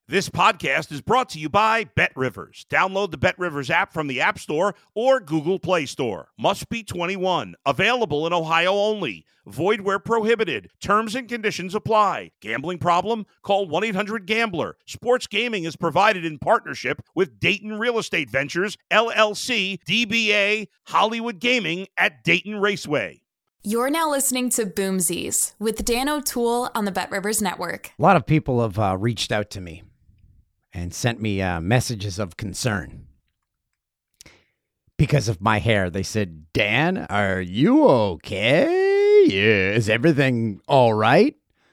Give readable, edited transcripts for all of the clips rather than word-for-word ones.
This podcast is brought to you by BetRivers. Download the BetRivers app from the App Store or Google Play Store. Must be 21. Available in Ohio only. Void where prohibited. Terms and conditions apply. Gambling problem? Call 1-800-GAMBLER. Sports gaming is provided in partnership with Dayton Real Estate Ventures, LLC, DBA, Hollywood Gaming at Dayton Raceway. You're now listening to Boomsies with Dan O'Toole on the BetRivers Network. A lot of people have reached out to me and sent me messages of concern because of my hair. They said, Dan, are you okay? Yeah, is everything all right?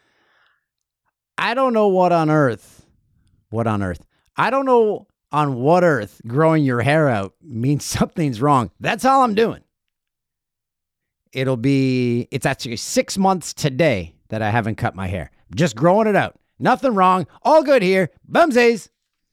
I don't know what on earth. I don't know on what earth growing your hair out means something's wrong. That's all I'm doing. It's actually 6 months today that I haven't cut my hair. Just growing it out. Nothing wrong. All good here. Bumsies.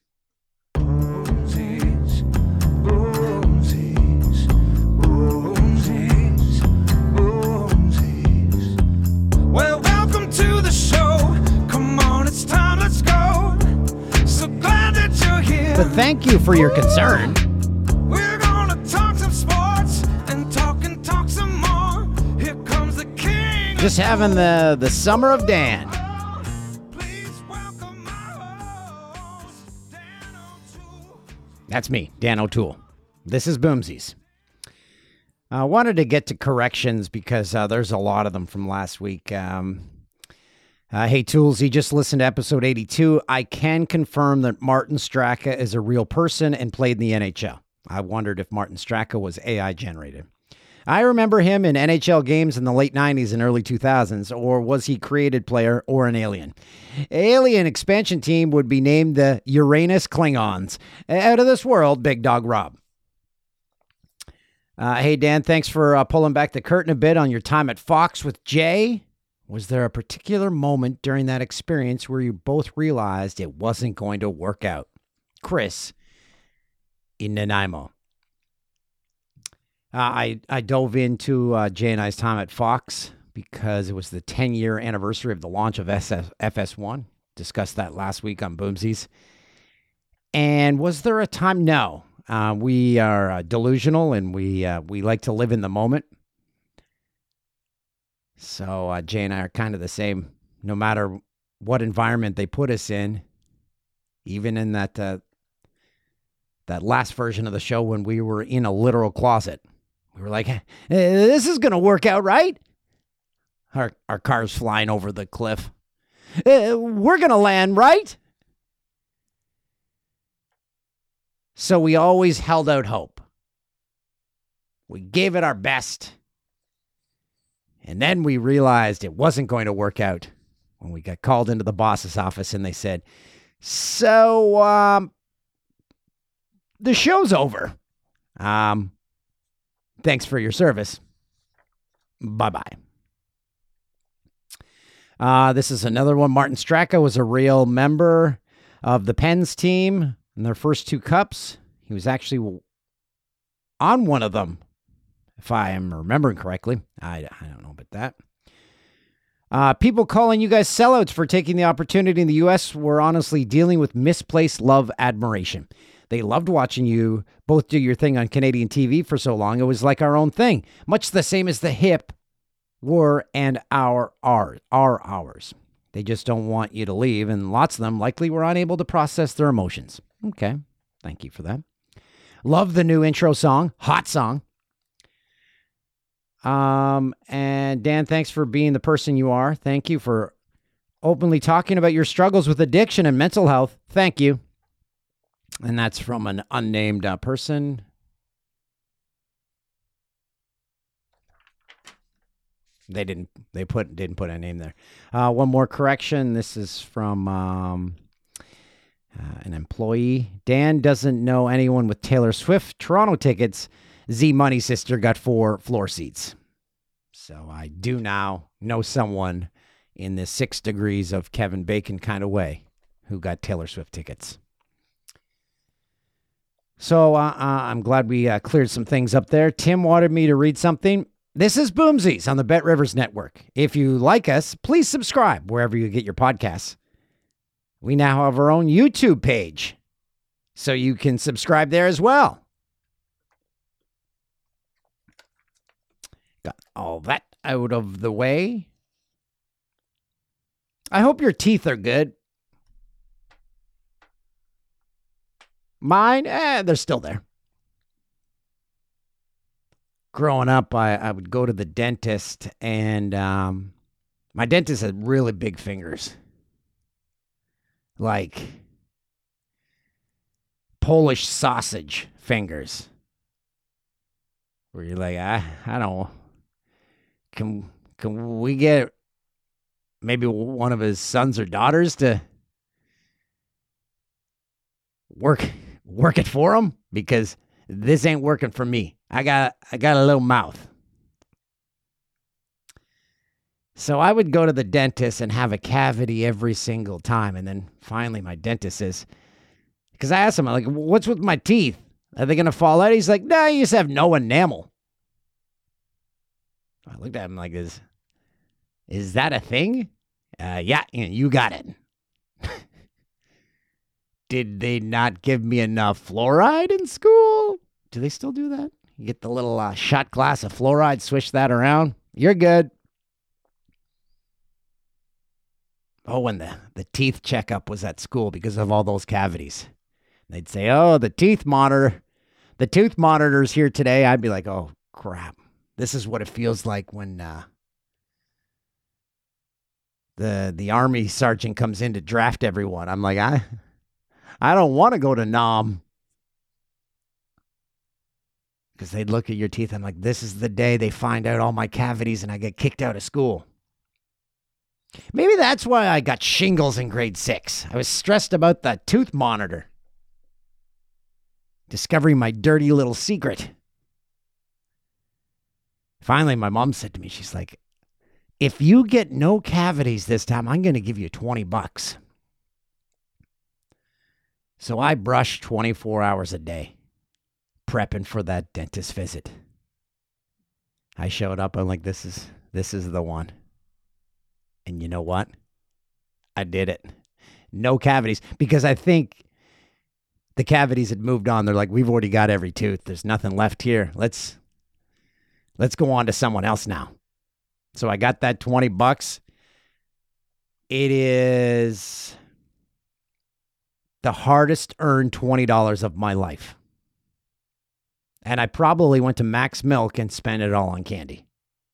Well, welcome to the show. Come on, it's time, let's go. So glad that you're here. But thank you for your concern. We're gonna talk some sports and talk some more. Here comes the king. Just having the summer of Dan. That's me, Dan O'Toole. This is Boomsies. I wanted to get to corrections because there's a lot of them from last week. Hey, Tools, you just listened to episode 82. I can confirm that Martin Straka is a real person and played in the NHL. I wondered if Martin Straka was AI generated. I remember him in NHL games in the late 90s and early 2000s, or was he created player or an alien? Alien expansion team would be named the Uranus Klingons. Out of this world, Big Dog Rob. Hey, Dan, thanks for pulling back the curtain a bit on your time at Fox with Jay. Was there a particular moment during that experience where you both realized it wasn't going to work out? Chris in Nanaimo. I dove into Jay and I's time at Fox because it was the 10-year anniversary of the launch of FS1. Discussed that last week on Boomsies. And was there a time? No. We are delusional and we like to live in the moment. So Jay and I are kind of the same. No matter what environment they put us in, even in that last version of the show when we were in a literal closet. We were like, this is going to work out, right? Our car's flying over the cliff. We're going to land, right? So we always held out hope. We gave it our best. And then we realized it wasn't going to work out when we got called into the boss's office and they said, so, the show's over. Thanks for your service. Bye-bye. This is another one. Martin Straka was a real member of the Pens team in their first 2 cups. He was actually on one of them, if I am remembering correctly. I don't know about that. People calling you guys sellouts for taking the opportunity in the U.S. were honestly dealing with misplaced love admiration. They loved watching you both do your thing on Canadian TV for so long. It was like our own thing, much the same as the hip were and our ours. They just don't want you to leave, and lots of them likely were unable to process their emotions. Okay, thank you for that. Love the new intro song, hot song. And Dan, thanks for being the person you are. Thank you for openly talking about your struggles with addiction and mental health. Thank you. And that's from an unnamed person. They didn't put a name there. One more correction. This is from an employee. Dan doesn't know anyone with Taylor Swift Toronto tickets. Z Money Sister got 4 floor seats. So I do now know someone in the 6 degrees of Kevin Bacon kind of way who got Taylor Swift tickets. So I'm glad we cleared some things up there. Tim wanted me to read something. This is Boomsies on the BetRivers Network. If you like us, please subscribe wherever you get your podcasts. we now have our own YouTube page. So you can subscribe there as well. Got all that out of the way. I hope your teeth are good. Mine, they're still there. Growing up, I would go to the dentist, and my dentist had really big fingers. Like Polish sausage fingers. Where you're like, I don't know. Can we get maybe one of his sons or daughters to work it for him? Because this ain't working for me. I got a little mouth. So I would go to the dentist and have a cavity every single time. And then finally my dentist says, because I asked him, like, what's with my teeth? Are they going to fall out? He's like, nah, you just have no enamel. I looked at him like, is that a thing? Yeah, you got it. Did they not give me enough fluoride in school? Do they still do that? You get the little shot glass of fluoride, swish that around. You're good. Oh, and the teeth checkup was at school because of all those cavities. They'd say, oh, the tooth monitor's here today. I'd be like, oh, crap. This is what it feels like when the army sergeant comes in to draft everyone. I'm like, I don't want to go to Nam. Because they'd look at your teeth. I'm like, this is the day they find out all my cavities and I get kicked out of school. Maybe that's why I got shingles in grade 6. I was stressed about the tooth monitor. Discovering my dirty little secret. Finally, my mom said to me, she's like, if you get no cavities this time, I'm going to give you $20. So I brush 24 hours a day, prepping for that dentist visit. I showed up. I'm like, this is the one. And you know what? I did it. No cavities. Because I think the cavities had moved on. They're like, we've already got every tooth. There's nothing left here. Let's go on to someone else now. So I got that $20. It is the hardest earned $20 of my life. And I probably went to Max Milk and spent it all on candy.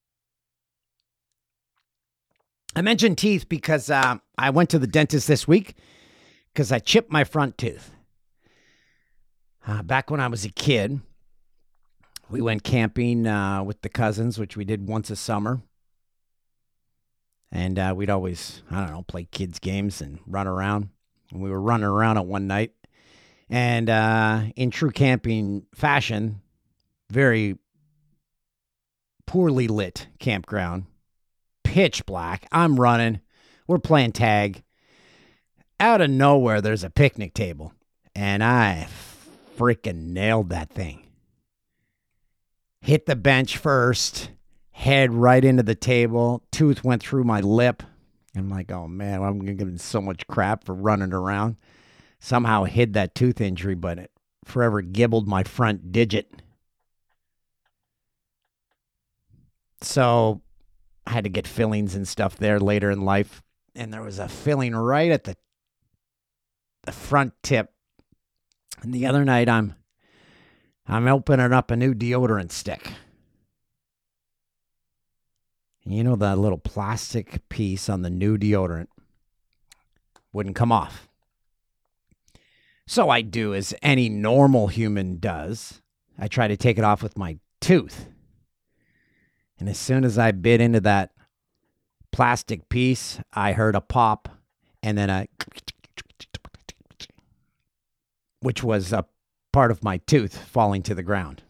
I mentioned teeth because I went to the dentist this week because I chipped my front tooth. Back when I was a kid, we went camping with the cousins, which we did once a summer. And we'd always, play kids' games and run around. And we were running around at one night. And in true camping fashion, very poorly lit campground. Pitch black. I'm running. We're playing tag. Out of nowhere, there's a picnic table. And I freaking nailed that thing. Hit the bench first. Head right into the table. Tooth went through my lip. I'm like, oh man, I'm going to get so much crap for running around. Somehow hid that tooth injury, but it forever gibbled my front digit. So I had to get fillings and stuff there later in life. And there was a filling right at the front tip. And the other night I'm opening up a new deodorant stick. And you know that little plastic piece on the new deodorant wouldn't come off. So I do as any normal human does. I try to take it off with my tooth. And as soon as I bit into that plastic piece, I heard a pop and then which was a part of my tooth falling to the ground.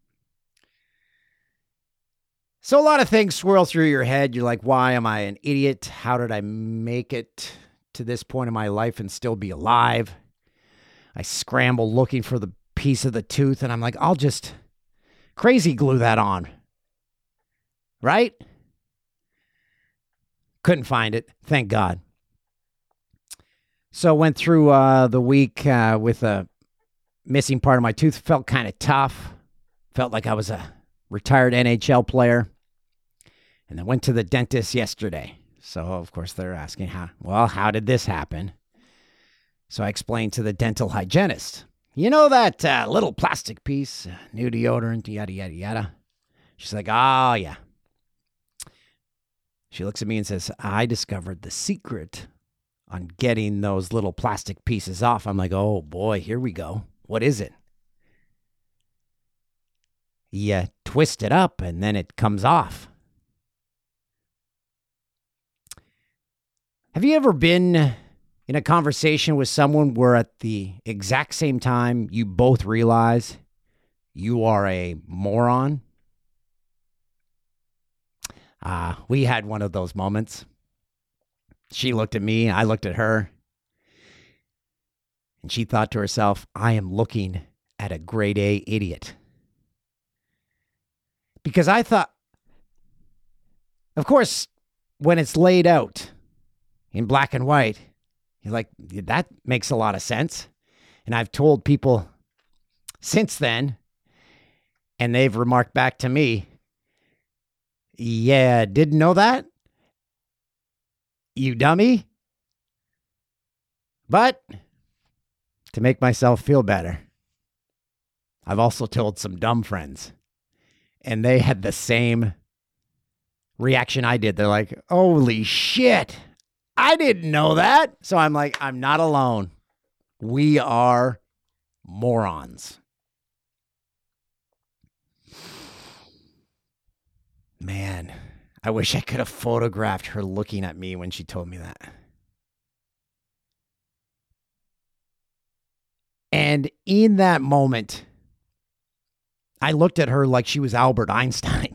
So a lot of things swirl through your head. You're like, why am I an idiot? How did I make it to this point in my life and still be alive? I scramble looking for the piece of the tooth, and I'm like, I'll just crazy glue that on. Right? Couldn't find it. Thank God. So went through the week with a missing part of my tooth. Felt kind of tough. Felt like I was a retired NHL player. And I went to the dentist yesterday. So, of course, they're asking, how did this happen? So I explained to the dental hygienist, you know that little plastic piece, new deodorant, yada, yada, yada. She's like, oh, yeah. She looks at me and says, I discovered the secret on getting those little plastic pieces off. I'm like, oh, boy, here we go. What is it? You twist it up and then it comes off. Have you ever been in a conversation with someone where at the exact same time you both realize you are a moron? We had one of those moments. She looked at me, I looked at her, and she thought to herself, I am looking at a grade A idiot. Because I thought, of course, when it's laid out in black and white, you're like, that makes a lot of sense. And I've told people since then, and they've remarked back to me, yeah, didn't know that? You dummy? But to make myself feel better, I've also told some dumb friends, and they had the same reaction I did. They're like, holy shit, I didn't know that. So I'm like, I'm not alone. We are morons. Man, I wish I could have photographed her looking at me when she told me that. And in that moment, I looked at her like she was Albert Einstein.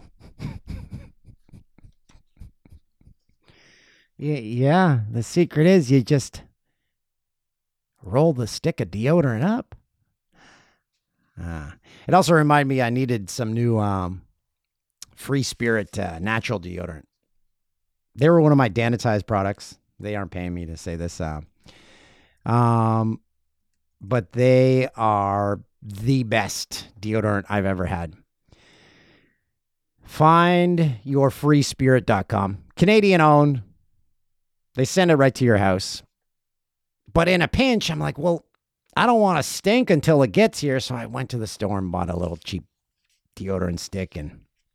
Yeah, the secret is you just roll the stick of deodorant up. It also reminded me I needed some new Free Spirit natural deodorant. They were one of my Danitized products. They aren't paying me to say this. But they are the best deodorant I've ever had. Findyourfreespirit.com. Canadian owned. They send it right to your house. But in a pinch, I'm like, well, I don't want to stink until it gets here. So I went to the store and bought a little cheap deodorant stick and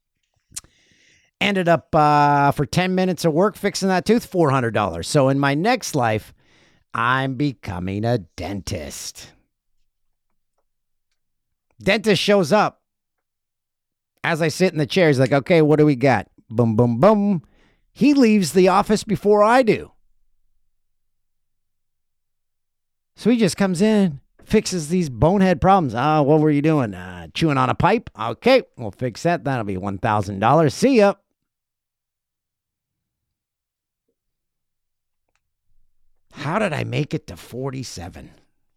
ended up for 10 minutes of work fixing that tooth, $400. So in my next life, I'm becoming a dentist. Dentist shows up. As I sit in the chair, he's like, okay, what do we got? Boom, boom, boom. He leaves the office before I do. So he just comes in, fixes these bonehead problems. What were you doing? Chewing on a pipe? Okay, we'll fix that. That'll be $1,000. See ya. How did I make it to 47?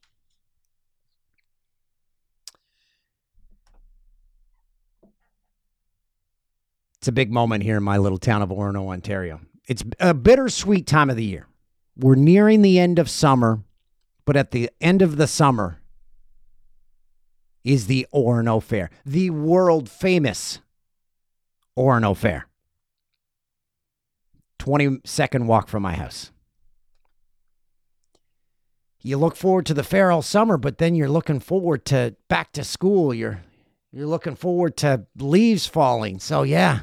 It's a big moment here in my little town of Orono, Ontario. It's a bittersweet time of the year. We're nearing the end of summer, but at the end of the summer is the Orono Fair, the world famous Orono Fair. 20-second walk from my house. You look forward to the fair all summer, but then you're looking forward to back to school. You're looking forward to leaves falling. So yeah,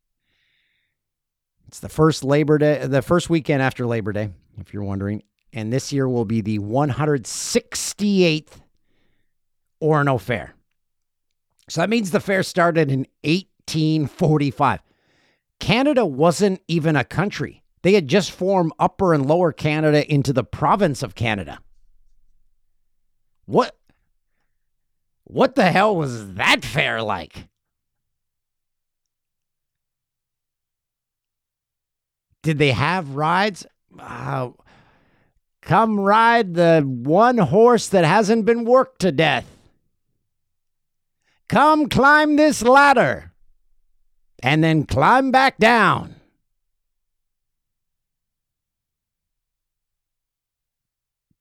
it's the first weekend after Labor Day, if you're wondering. And this year will be the 168th Orono Fair. So that means the fair started in 1845. Canada wasn't even a country. They had just formed Upper and Lower Canada into the province of Canada. What the hell was that fair like? Did they have rides? Come ride the one horse that hasn't been worked to death. Come climb this ladder and then climb back down.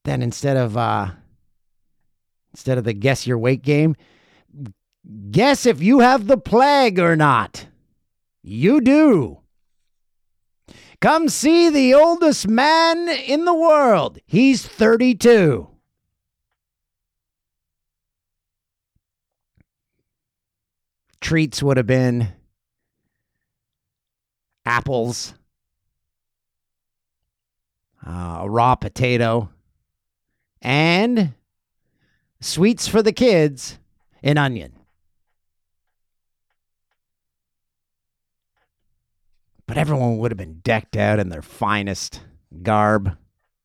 then instead of the guess your weight game, guess if you have the plague or not. You do. Come see the oldest man in the world. He's 32. Treats would have been apples, a raw potato, and sweets for the kids, an onion. But everyone would have been decked out in their finest garb.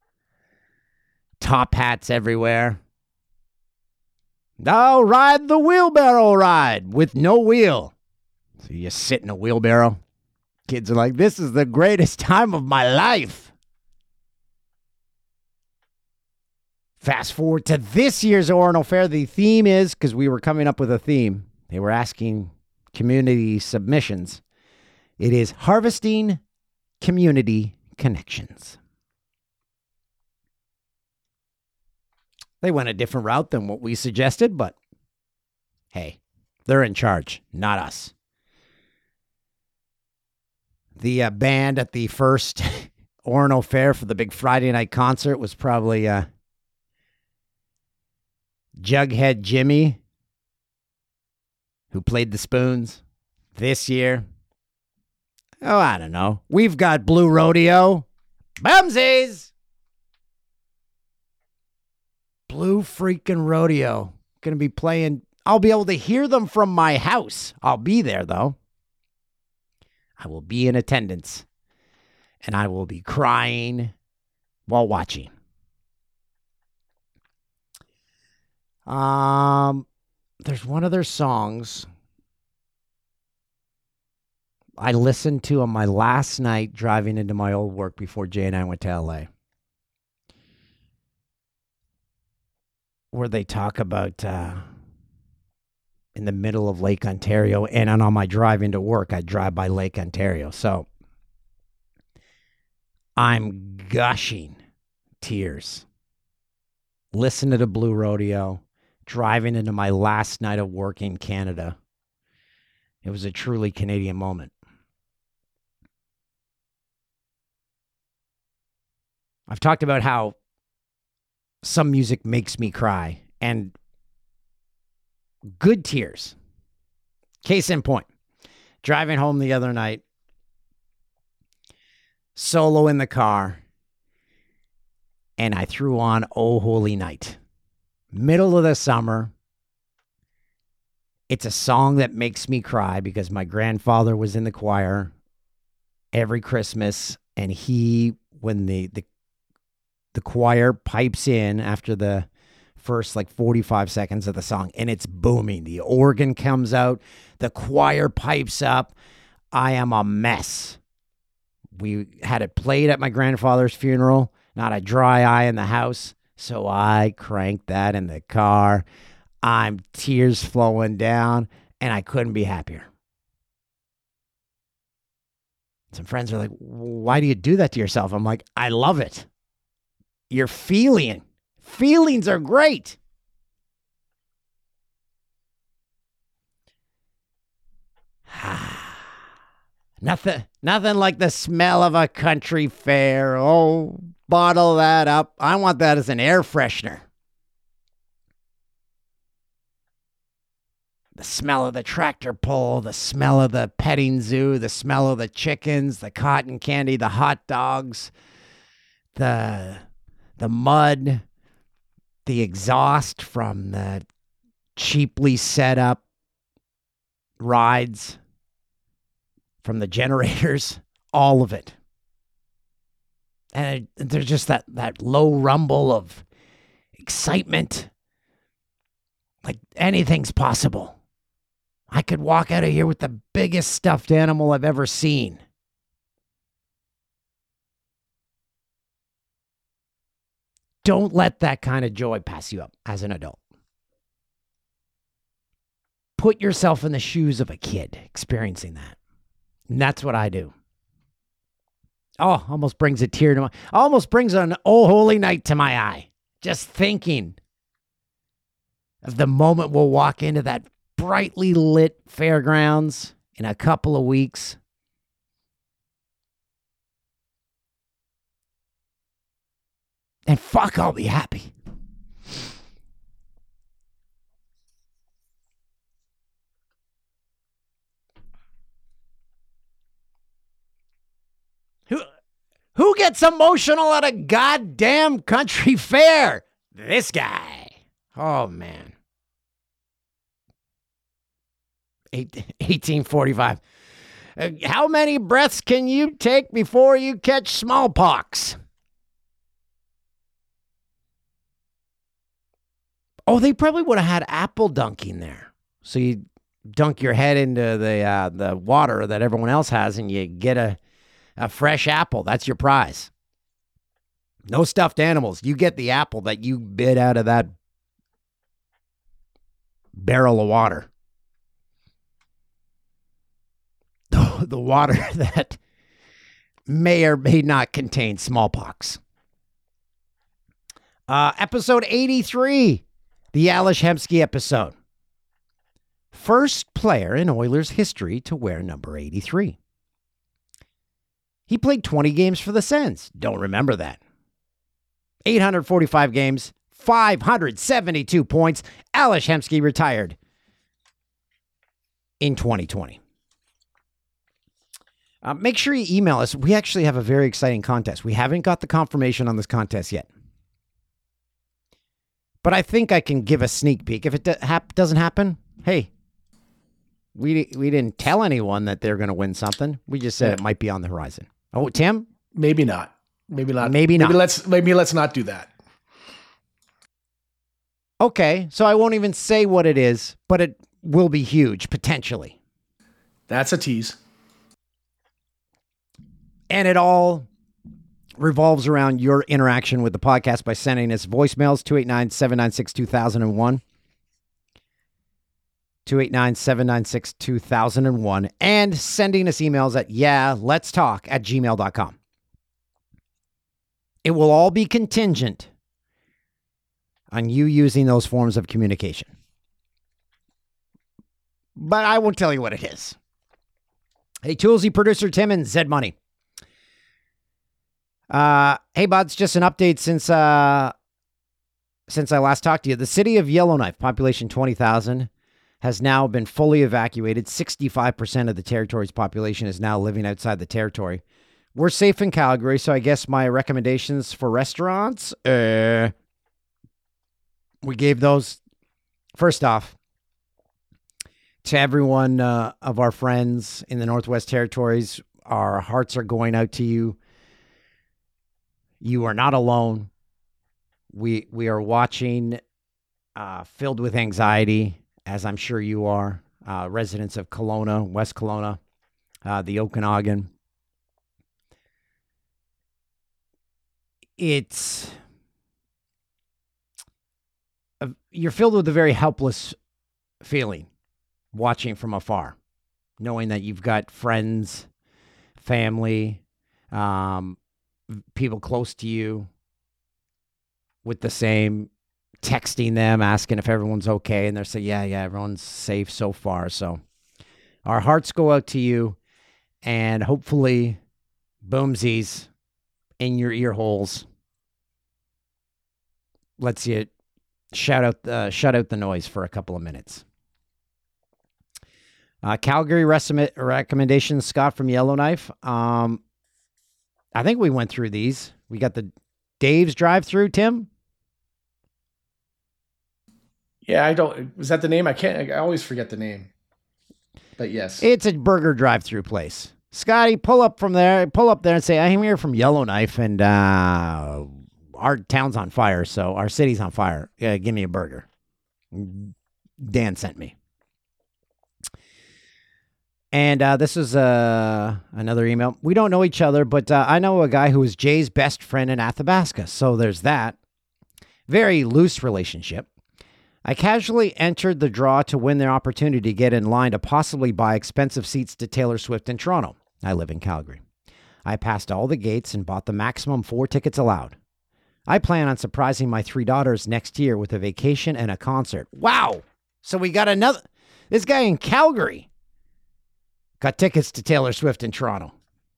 Top hats everywhere. I'll ride the wheelbarrow ride with no wheel. So you sit in a wheelbarrow. Kids are like, this is the greatest time of my life. Fast forward to this year's Orono Fair. The theme is, because we were coming up with a theme, they were asking community submissions. It is harvesting community connections. They went a different route than what we suggested, but hey, they're in charge, not us. The band at the first Orono Fair for the big Friday night concert was probably Jughead Jimmy, who played the spoons. This year, oh, I don't know. We've got Blue Rodeo. Bumsies! Blue freaking Rodeo. Going to be playing. I'll be able to hear them from my house. I'll be there, though. I will be in attendance. And I will be crying while watching. There's one of their songs I listened to on my last night driving into my old work before Jay and I went to LA. Where they talk about in the middle of Lake Ontario, and on my drive into work, I drive by Lake Ontario. So I'm gushing tears. Listen to the Blue Rodeo, driving into my last night of work in Canada. It was a truly Canadian moment. I've talked about how some music makes me cry, and good tears. Case in point, driving home the other night, solo in the car, and I threw on Oh Holy Night. Middle of the summer. It's a song that makes me cry because my grandfather was in the choir every Christmas, and when the choir pipes in after the first 45 seconds of the song, and it's booming. The organ comes out. The choir pipes up. I am a mess. We had it played at my grandfather's funeral. Not a dry eye in the house. So I cranked that in the car. I'm tears flowing down, and I couldn't be happier. Some friends are like, why do you do that to yourself? I'm like, I love it. You're feeling. Feelings are great. Nothing like the smell of a country fair. Oh, bottle that up. I want that as an air freshener. The smell of the tractor pull, the smell of the petting zoo, the smell of the chickens, the cotton candy, the hot dogs, the mud, the exhaust from the cheaply set up rides, from the generators, all of it. And there's just that low rumble of excitement. Like anything's possible. I could walk out of here with the biggest stuffed animal I've ever seen. Don't let that kind of joy pass you up as an adult. Put yourself in the shoes of a kid experiencing that. And that's what I do. Oh, almost brings a tear to almost brings an Oh Holy Night to my eye. Just thinking of the moment we'll walk into that brightly lit fairgrounds in a couple of weeks. And fuck, I'll be happy. Who gets emotional at a goddamn country fair? This guy. Oh, man. 1845. How many breaths can you take before you catch smallpox? Oh, they probably would have had apple dunking there. So you dunk your head into the water that everyone else has, and you get a fresh apple. That's your prize. No stuffed animals. You get the apple that you bit out of that barrel of water. The water that may or may not contain smallpox. Episode 83, the Ales Hemsky episode. First player in Oilers history to wear number 83. He played 20 games for the Sens. Don't remember that. 845 games, 572 points. Ales Hemsky retired in 2020. Make sure you email us. We actually have a very exciting contest. We haven't got the confirmation on this contest yet. But I think I can give a sneak peek. If it doesn't happen, hey, we didn't tell anyone that they're going to win something. We just said it might be on the horizon. Oh, Tim? Maybe not. Maybe not. Maybe not. Maybe let's not do that. Okay, so I won't even say what it is, but it will be huge, potentially. That's a tease. And it all revolves around your interaction with the podcast by sending us voicemails, 289-796-2001. 289-796-2001. And sending us emails at yeahletstalk@gmail.com. It will all be contingent on you using those forms of communication. But I won't tell you what it is. Hey, Toolsy, producer Tim, and Zed Money. Hey, buds, just an update since I last talked to you. The city of Yellowknife, population 20,000, has now been fully evacuated. 65% of the territory's population is now living outside the territory. We're safe in Calgary, so I guess my recommendations for restaurants, we gave those. First off, to everyone of our friends in the Northwest Territories, our hearts are going out to you. You are not alone. We are watching, filled with anxiety, as I'm sure you are, residents of Kelowna, West Kelowna, the Okanagan. You're filled with a very helpless feeling watching from afar, knowing that you've got friends, family, people close to you with the same, texting them, asking if everyone's okay. And they're saying, yeah, everyone's safe so far. So our hearts go out to you, and hopefully Boomsies in your ear holes lets you shut out the noise for a couple of minutes. Calgary recommendations, Scott from Yellowknife. I think we went through these. We got the Dave's drive-through, Tim. Yeah, was that the name? I always forget the name. But yes. It's a burger drive-through place. Scotty, pull up there and say, I'm here from Yellowknife, and our town's on fire, so our city's on fire. Give me a burger. Dan sent me. And this is another email. We don't know each other, but I know a guy who is Jay's best friend in Athabasca. So there's that. Very loose relationship. I casually entered the draw to win the opportunity to get in line to possibly buy expensive seats to Taylor Swift in Toronto. I live in Calgary. I passed all the gates and bought the maximum 4 tickets allowed. I plan on surprising my 3 daughters next year with a vacation and a concert. Wow. So we got another. This guy in Calgary got tickets to Taylor Swift in Toronto.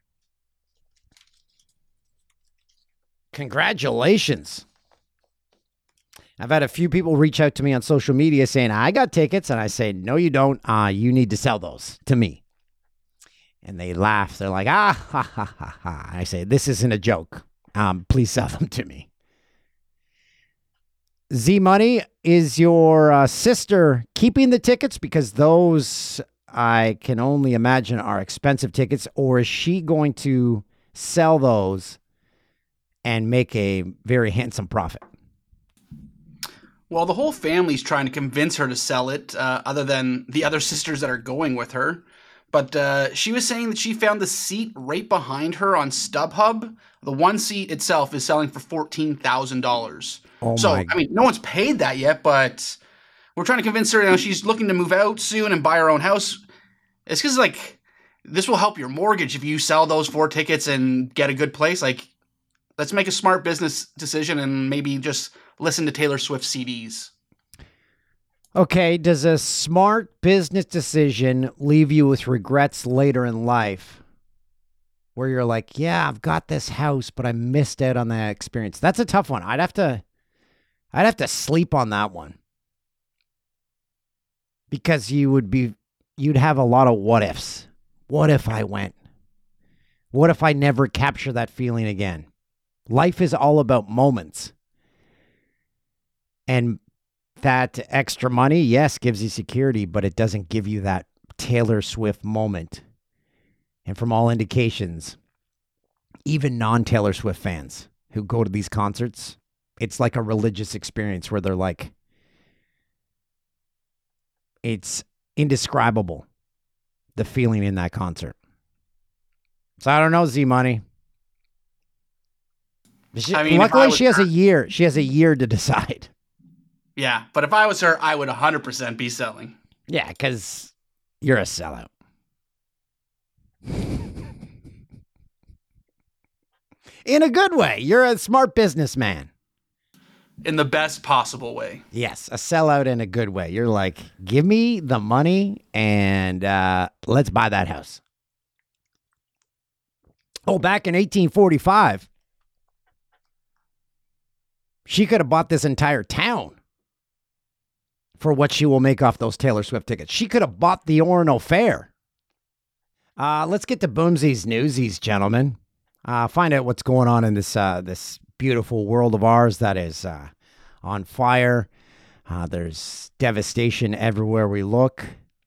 Congratulations. I've had a few people reach out to me on social media saying, I got tickets. And I say, no, you don't. You need to sell those to me. And they laugh. They're like, ha, ha, ha, ha. I say, this isn't a joke. Please sell them to me. Z Money, is your sister keeping the tickets? Because those, I can only imagine, are expensive tickets. Or is she going to sell those and make a very handsome profit? Well, the whole family's trying to convince her to sell it, other than the other sisters that are going with her. But she was saying that she found the seat right behind her on StubHub. The one seat itself is selling for $14,000. Oh so, my. I mean, no one's paid that yet, but we're trying to convince her, she's looking to move out soon and buy her own house. It's because, this will help your mortgage if you sell those 4 tickets and get a good place. Let's make a smart business decision and maybe just listen to Taylor Swift CDs. Okay, does a smart business decision leave you with regrets later in life? Where you're like, yeah, I've got this house, but I missed out on that experience. That's a tough one. I'd have to sleep on that one. Because you'd have a lot of what ifs. What if I went? What if I never capture that feeling again? Life is all about moments. And that extra money, yes, gives you security, but it doesn't give you that Taylor Swift moment. And from all indications, even non-Taylor Swift fans who go to these concerts, it's like a religious experience where they're like, it's indescribable, the feeling in that concert. So I don't know, Z Money. Luckily, she has a year. She has a year to decide. Yeah, but if I was her, I would 100% be selling. Yeah, because you're a sellout. In a good way. You're a smart businessman. In the best possible way. Yes, a sellout in a good way. You're like, give me the money and let's buy that house. Oh, back in 1845, she could have bought this entire town for what she will make off those Taylor Swift tickets. She could have bought the Orono Fair. Let's get to Boomsy's Newsies, gentlemen. Find out what's going on in this beautiful world of ours that is on fire. There's devastation everywhere we look.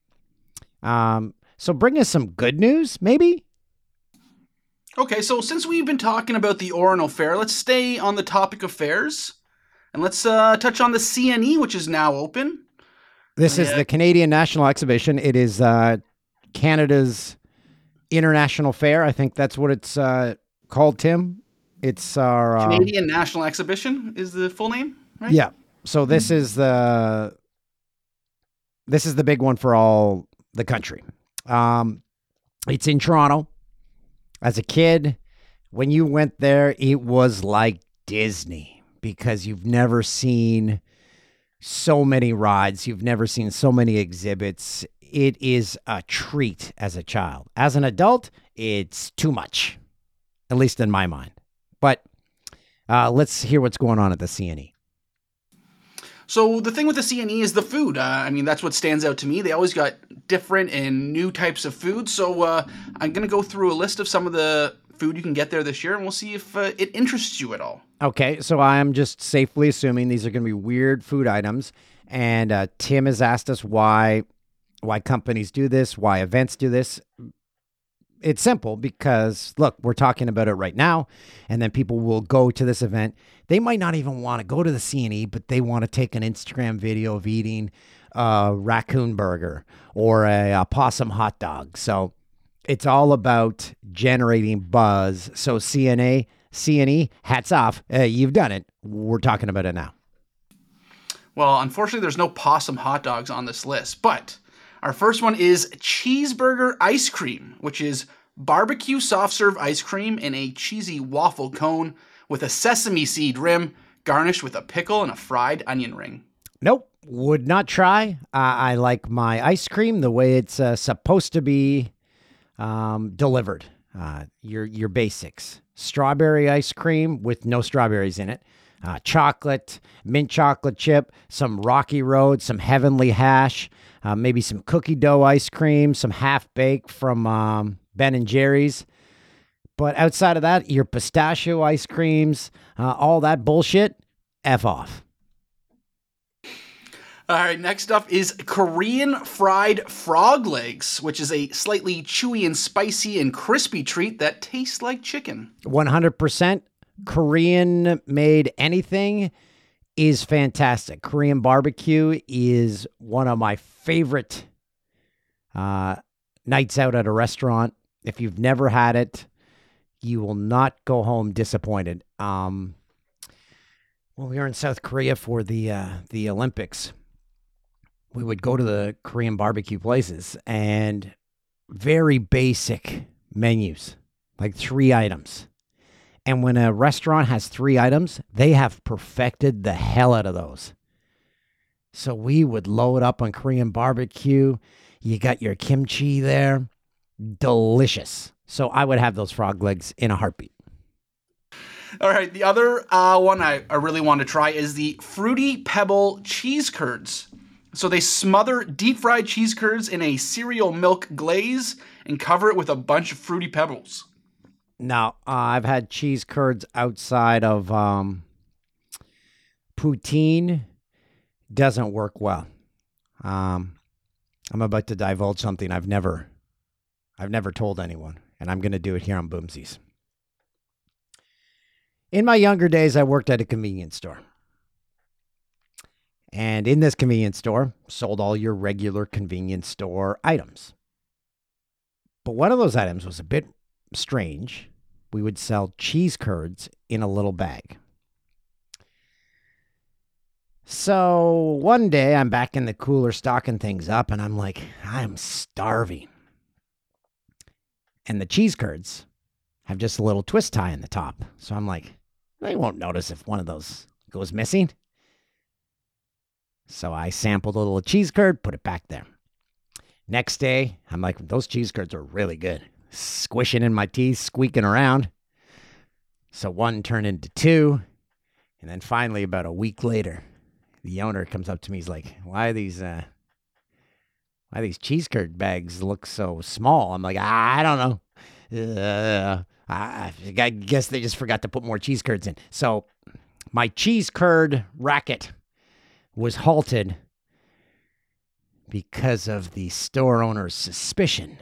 So bring us some good news, maybe? Okay, so since we've been talking about the Orono Fair, let's stay on the topic of fairs. And let's touch on the CNE, which is now open. This is the Canadian National Exhibition. It is Canada's international fair. I think that's what it's called, Tim. It's our Canadian National Exhibition is the full name, right? Yeah. So this is the big one for all the country. It's in Toronto. As a kid, when you went there, it was like Disney because you've never seen so many rides. You've never seen so many exhibits. It is a treat as a child. As an adult, it's too much, at least in my mind. But let's hear what's going on at the CNE. So the thing with the CNE is the food. That's what stands out to me. They always got different and new types of food. So I'm going to go through a list of some of the food you can get there this year, and we'll see if it interests you at all. Okay, so I am just safely assuming these are going to be weird food items. And Tim has asked us why companies do this, why events do this. It's simple because, look, we're talking about it right now, and then people will go to this event. They might not even want to go to the CNE, but they want to take an Instagram video of eating a raccoon burger or a possum hot dog. It's all about generating buzz. So CNE, hats off. You've done it. We're talking about it now. Well, unfortunately, there's no possum hot dogs on this list, but our first one is cheeseburger ice cream, which is barbecue soft serve ice cream in a cheesy waffle cone with a sesame seed rim garnished with a pickle and a fried onion ring. Nope, would not try. I like my ice cream the way it's supposed to be delivered. Your basics. Strawberry ice cream with no strawberries in it. Chocolate, mint chocolate chip, some Rocky Road, some Heavenly Hash, maybe some cookie dough ice cream, some half-baked from Ben and Jerry's. But outside of that, your pistachio ice creams, all that bullshit, F off. All right, next up is Korean fried frog legs, which is a slightly chewy and spicy and crispy treat that tastes like chicken. 100% Korean-made anything is fantastic. Korean barbecue is one of my favorite nights out at a restaurant. If you've never had it, you will not go home disappointed. When we were in South Korea for the Olympics, we would go to the Korean barbecue places and very basic menus, like 3 items. And when a restaurant has 3 items, they have perfected the hell out of those. So we would load up on Korean barbecue. You got your kimchi there. Delicious. So I would have those frog legs in a heartbeat. All right, the other one I really want to try is the Fruity Pebble cheese curds. So they smother deep fried cheese curds in a cereal milk glaze and cover it with a bunch of Fruity Pebbles. Now, I've had cheese curds outside of poutine. Doesn't work well. I'm about to divulge something I've never told anyone, and I'm going to do it here on Boomsies. In my younger days, I worked at a convenience store. And in this convenience store, sold all your regular convenience store items. But one of those items was a bit strange. We would sell cheese curds in a little bag. So one day I'm back in the cooler stocking things up and I'm like, I'm starving. And the cheese curds have just a little twist tie in the top. So I'm like, they won't notice if one of those goes missing. So I sampled a little cheese curd, put it back there. Next day, I'm like, those cheese curds are really good. Squishing in my teeth, squeaking around. So 1 turned into 2. And then finally, about a week later, the owner comes up to me. He's like, why these cheese curd bags look so small? I'm like, I don't know. I guess they just forgot to put more cheese curds in. So my cheese curd racket was halted because of the store owner's suspicion,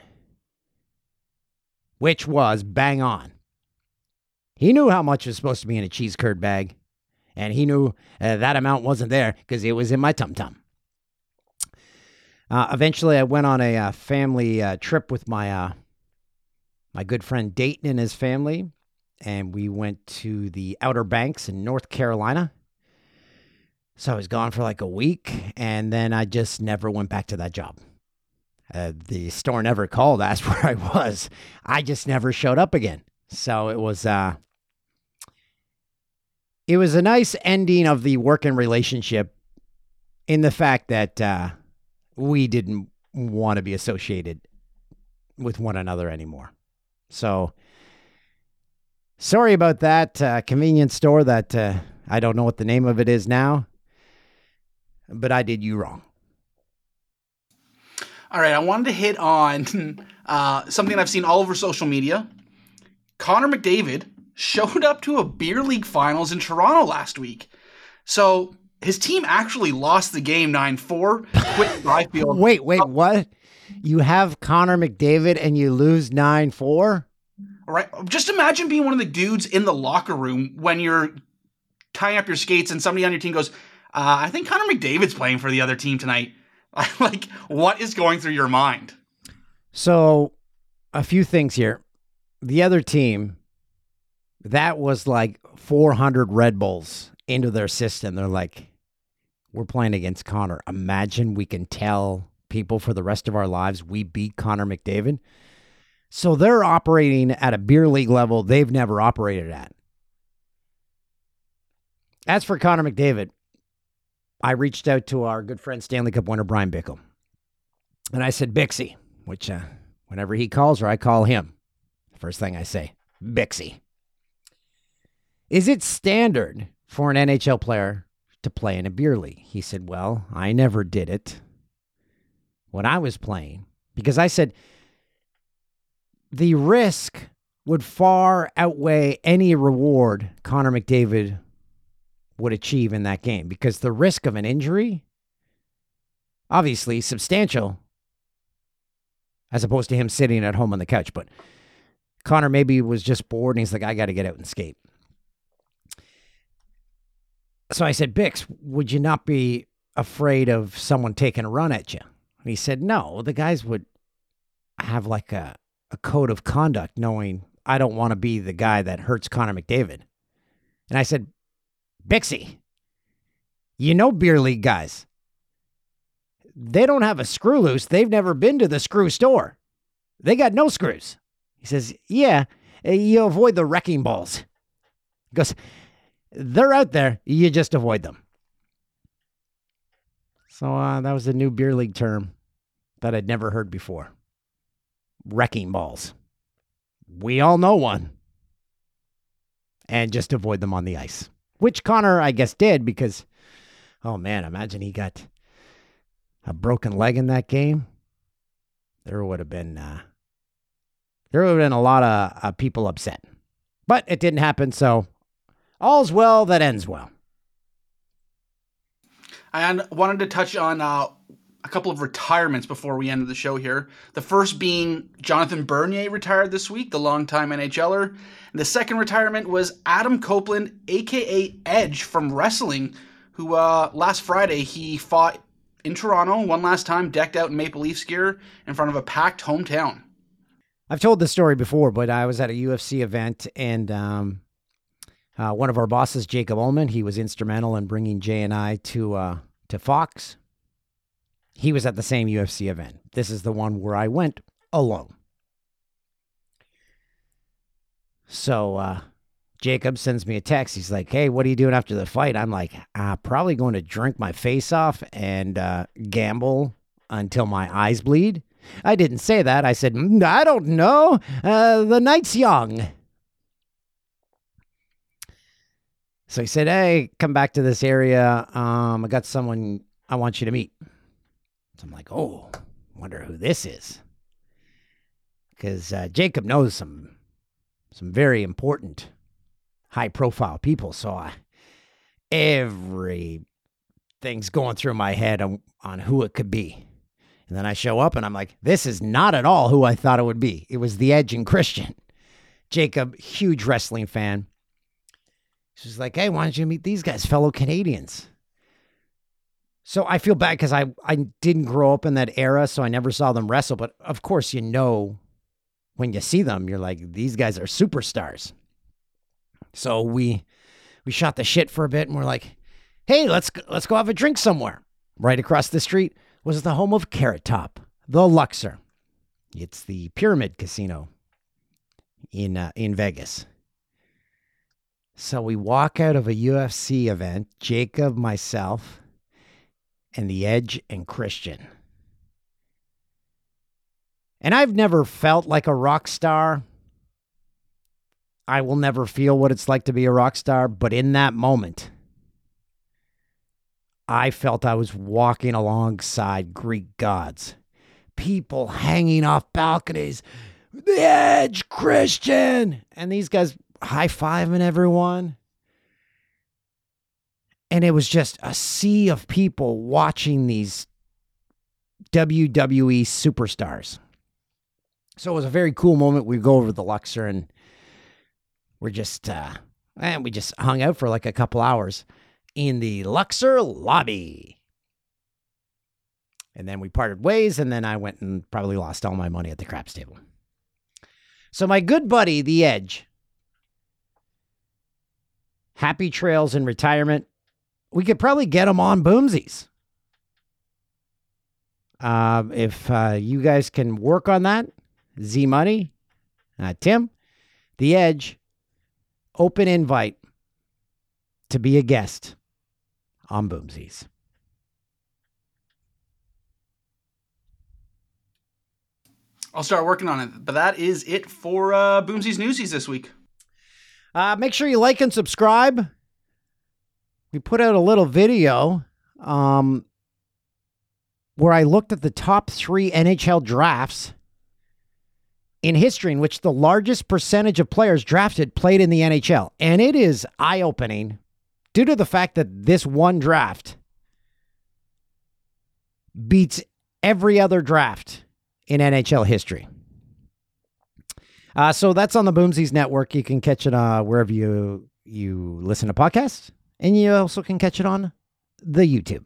which was bang on. He knew how much was supposed to be in a cheese curd bag, and he knew that amount wasn't there because it was in my tum-tum. Eventually, I went on a family trip with my good friend Dayton and his family, and we went to the Outer Banks in North Carolina. So I was gone for like a week, and then I just never went back to that job. The store never called, asked where I was. I just never showed up again. So it was a nice ending of the working relationship in the fact that we didn't want to be associated with one another anymore. So sorry about that convenience store that I don't know what the name of it is now. But I did you wrong. All right, I wanted to hit on something I've seen all over social media. Connor McDavid showed up to a beer league finals in Toronto last week. So his team actually lost the game 9-4. Quit Byfield. Wait, what? You have Connor McDavid and you lose 9-4? All right, just imagine being one of the dudes in the locker room when you're tying up your skates and somebody on your team goes, I think Connor McDavid's playing for the other team tonight. Like, what is going through your mind? So, a few things here. The other team, that was like 400 Red Bulls into their system. They're like, we're playing against Connor. Imagine we can tell people for the rest of our lives we beat Connor McDavid. So they're operating at a beer league level they've never operated at. As for Connor McDavid, I reached out to our good friend Stanley Cup winner Brian Bickle. And I said, Bixie, which whenever he calls or I call him, first thing I say, Bixie. Is it standard for an NHL player to play in a beer league? He said, well, I never did it when I was playing because I said the risk would far outweigh any reward Connor McDavid would achieve in that game because the risk of an injury, obviously substantial, as opposed to him sitting at home on the couch. But Connor maybe was just bored and he's like, I got to get out and skate. So I said, Bix, would you not be afraid of someone taking a run at you? And he said, no, the guys would have like a code of conduct knowing I don't want to be the guy that hurts Connor McDavid. And I said, Bixie, you know beer league guys. They don't have a screw loose. They've never been to the screw store. They got no screws. He says, yeah, you avoid the wrecking balls. He goes, they're out there. You just avoid them. So that was a new beer league term that I'd never heard before. Wrecking balls. We all know one. And just avoid them on the ice. Which Connor, I guess, did because, oh man, imagine he got a broken leg in that game. There would have been a lot of people upset. But it didn't happen, so all's well that ends well. I wanted to touch on a couple of retirements before we ended the show here. The first being Jonathan Bernier retired this week, the longtime NHLer. And the second retirement was Adam Copeland, a.k.a. Edge from wrestling, who last Friday he fought in Toronto one last time, decked out in Maple Leafs gear in front of a packed hometown. I've told this story before, but I was at a UFC event and one of our bosses, Jacob Ullman, he was instrumental in bringing Jay and I to Fox. He was at the same UFC event. This is the one where I went alone. So Jacob sends me a text. He's like, hey, what are you doing after the fight? I'm like, probably going to drink my face off and gamble until my eyes bleed. I didn't say that. I said, I don't know. The night's young. So he said, hey, come back to this area. I got someone I want you to meet. So I'm like, oh, wonder who this is. Because Jacob knows some very important, high-profile people. So everything's going through my head on who it could be. And then I show up and I'm like, this is not at all who I thought it would be. It was the Edge and Christian. Jacob, huge wrestling fan. She's like, hey, why don't you meet these guys, fellow Canadians? So I feel bad because I didn't grow up in that era, so I never saw them wrestle. But of course, you know, when you see them, you're like, these guys are superstars. So we shot the shit for a bit and we're like, hey, let's go have a drink somewhere. Right across the street was the home of Carrot Top, the Luxor. It's the Pyramid Casino in Vegas. So we walk out of a UFC event, Jacob, myself, and the Edge and Christian. And I've never felt like a rock star. I will never feel what it's like to be a rock star, but in that moment, I felt I was walking alongside Greek gods. People hanging off balconies. The Edge, Christian! And these guys high-fiving everyone. And it was just a sea of people watching these WWE superstars. So it was a very cool moment. We go over to the Luxor and we just hung out for like a couple hours in the Luxor lobby. And then we parted ways, and then I went and probably lost all my money at the craps table. So my good buddy, the Edge, happy trails in retirement. We could probably get him on Boomsies. If you guys can work on that, Z Money, Tim, the Edge, open invite to be a guest on Boomsies. I'll start working on it. But that is it for Boomsies Newsies this week. Make sure you like and subscribe. We put out a little video where I looked at the top 3 NHL drafts in history in which the largest percentage of players drafted played in the NHL. And it is eye-opening due to the fact that this one draft beats every other draft in NHL history. So that's on the Boomsies Network. You can catch it wherever you listen to podcasts. And you also can catch it on the YouTube.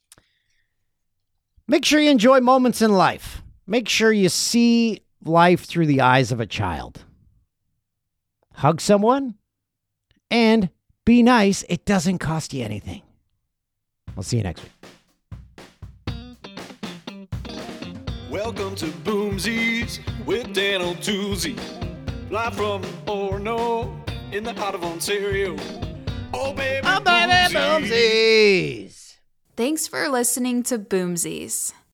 Make sure you enjoy moments in life. Make sure you see life through the eyes of a child. Hug someone and be nice. It doesn't cost you anything. We'll see you next week. Welcome to Boomsies with Dan O'Toole. Live from Orono in the heart of Ontario. Oh, baby, Boomsies. Thanks for listening to Boomsies.